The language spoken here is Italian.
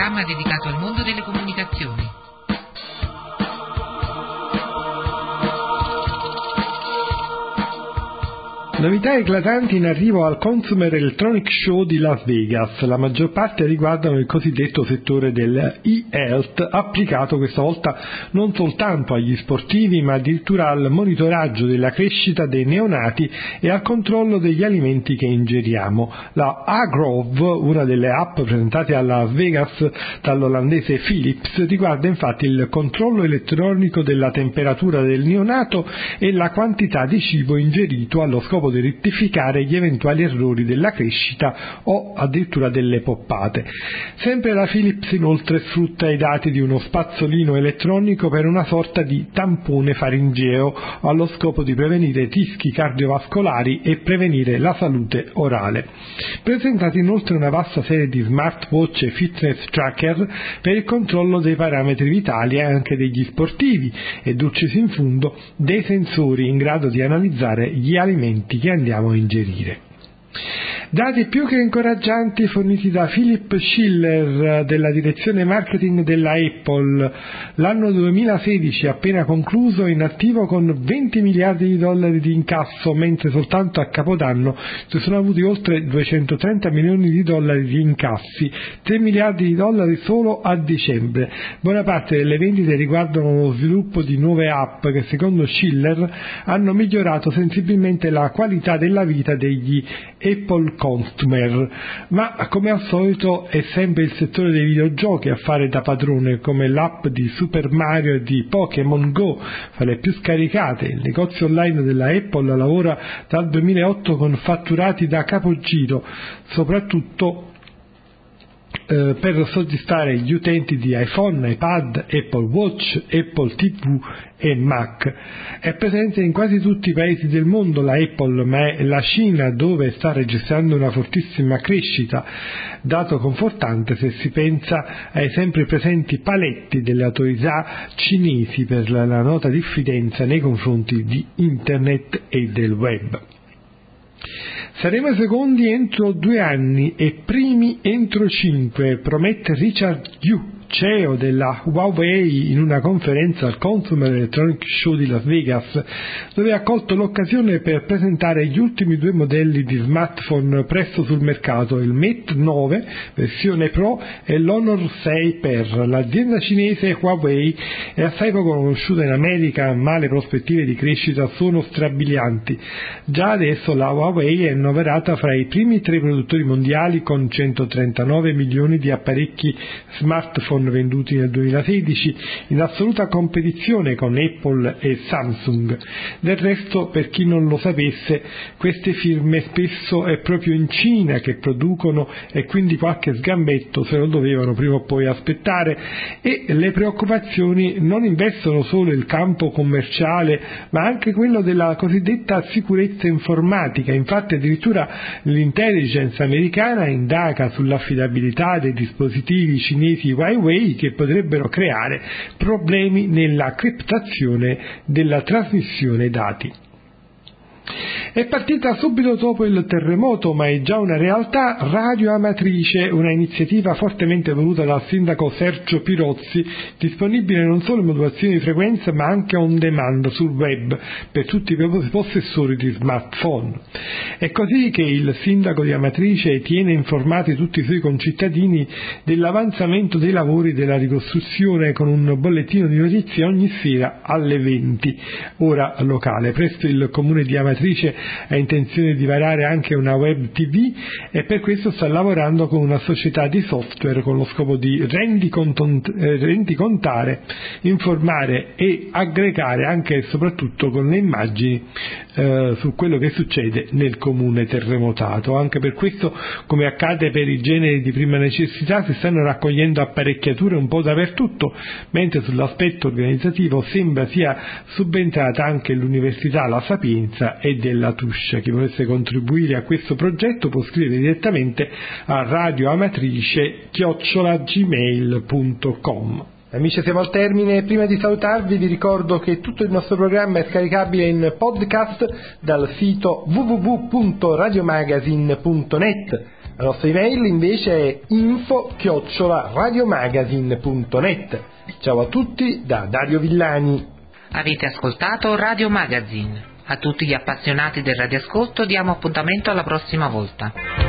programma dedicato al mondo delle comunicazioni. Novità eclatanti in arrivo al Consumer Electronics Show di Las Vegas. La maggior parte riguardano il cosiddetto settore del e-health, applicato questa volta non soltanto agli sportivi, ma addirittura al monitoraggio della crescita dei neonati e al controllo degli alimenti che ingeriamo. La Agrove, una delle app presentate a Las Vegas dall'olandese Philips, riguarda infatti il controllo elettronico della temperatura del neonato e la quantità di cibo ingerito allo scopo di rettificare gli eventuali errori della crescita o addirittura delle poppate. Sempre la Philips inoltre sfrutta i dati di uno spazzolino elettronico per una sorta di tampone faringeo allo scopo di prevenire rischi cardiovascolari e prevenire la salute orale. Presentata inoltre una vasta serie di smartwatch e fitness tracker per il controllo dei parametri vitali anche degli sportivi e, dulcis in fundo, dei sensori in grado di analizzare gli alimenti che andiamo a ingerire. Dati più che incoraggianti forniti da Philip Schiller della direzione marketing della Apple. L'anno 2016 appena concluso in attivo con 20 miliardi di dollari di incasso, mentre soltanto a Capodanno si sono avuti oltre 230 milioni di dollari di incassi, 3 miliardi di dollari solo a dicembre. Buona parte delle vendite riguardano lo sviluppo di nuove app che secondo Schiller hanno migliorato sensibilmente la qualità della vita degli Apple Customer, ma come al solito è sempre il settore dei videogiochi a fare da padrone, come l'app di Super Mario e di Pokémon Go, fra le più scaricate. Il negozio online della Apple lavora dal 2008 con fatturati da capogiro, soprattutto per soddisfare gli utenti di iPhone, iPad, Apple Watch, Apple TV e Mac. È presente in quasi tutti i paesi del mondo la Apple, ma è la Cina dove sta registrando una fortissima crescita, dato confortante se si pensa ai sempre presenti paletti delle autorità cinesi per la nota diffidenza nei confronti di Internet e del web. Saremo secondi entro 2 anni e primi entro 5, promette Richard Yu, CEO della Huawei, in una conferenza al Consumer Electronics Show di Las Vegas, dove ha colto l'occasione per presentare gli ultimi 2 modelli di smartphone presto sul mercato, il Mate 9 versione Pro e l'Honor 6 Per. L'azienda cinese Huawei è assai poco conosciuta in America, ma le prospettive di crescita sono strabilianti. Già adesso la Huawei è annoverata fra i primi 3 produttori mondiali con 139 milioni di apparecchi smartphone venduti nel 2016, in assoluta competizione con Apple e Samsung. Del resto, per chi non lo sapesse, queste firme spesso è proprio in Cina che producono e quindi qualche sgambetto se lo dovevano prima o poi aspettare, e le preoccupazioni non investono solo il campo commerciale ma anche quello della cosiddetta sicurezza informatica. Infatti addirittura l'intelligence americana indaga sull'affidabilità dei dispositivi cinesi Huawei che potrebbero creare problemi nella criptazione della trasmissione dati. È partita subito dopo il terremoto, ma è già una realtà, Radio Amatrice, una iniziativa fortemente voluta dal sindaco Sergio Pirozzi, disponibile non solo in modulazione di frequenza ma anche on demand sul web per tutti i possessori di smartphone. È così che il sindaco di Amatrice tiene informati tutti i suoi concittadini dell'avanzamento dei lavori della ricostruzione con un bollettino di notizie ogni sera alle 20, ora locale. Presto il comune di Amatrice ha intenzione di varare anche una web TV e per questo sta lavorando con una società di software con lo scopo di rendicontare, informare e aggregare anche e soprattutto con le immagini su quello che succede nel comune terremotato. Anche per questo, come accade per i generi di prima necessità, si stanno raccogliendo apparecchiature un po' dappertutto, mentre sull'aspetto organizzativo sembra sia subentrata anche l'Università La Sapienza e della Tuscia. Chi volesse contribuire a questo progetto può scrivere direttamente a radioamatrice@gmail.com. Amici, siamo al termine. Prima di salutarvi vi ricordo che tutto il nostro programma è scaricabile in podcast dal sito www.radiomagazine.net. La nostra email invece è info@radiomagazine.net. Ciao a tutti da Dario Villani. Avete ascoltato Radio Magazine. A tutti gli appassionati del radioascolto diamo appuntamento alla prossima volta.